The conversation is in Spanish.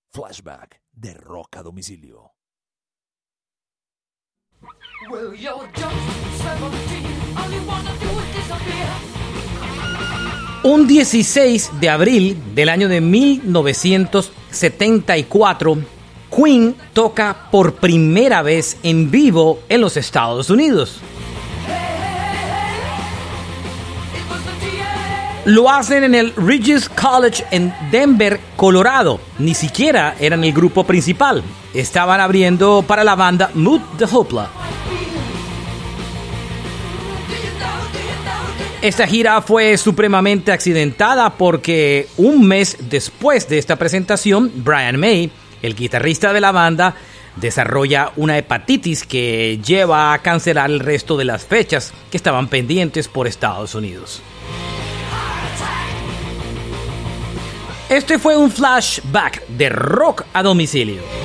Flashback de Rock a Domicilio. Well, you're just 17, all you wanna do is disappear. Un 16 de abril del año de 1974, Queen toca por primera vez en vivo en los Estados Unidos. Lo hacen en el Regis College en Denver, Colorado. Ni siquiera eran el grupo principal. Estaban abriendo para la banda Mood the Hoopla. Esta gira fue supremamente accidentada porque un mes después de esta presentación, Brian May, el guitarrista de la banda, desarrolla una hepatitis que lleva a cancelar el resto de las fechas que estaban pendientes por Estados Unidos. Este fue un flashback de Rock a Domicilio.